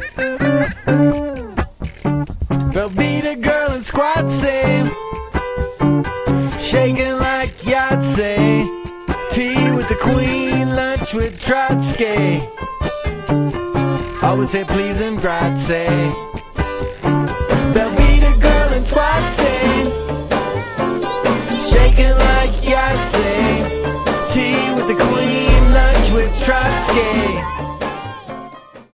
Velveeta girl in squat same, shaking like Yahtzee. Tea with the queen, lunch with Trotsky. Always say please and grazie. Velveeta girl in squat same, shaking like Yahtzee. Tea with the queen, lunch with Trotsky.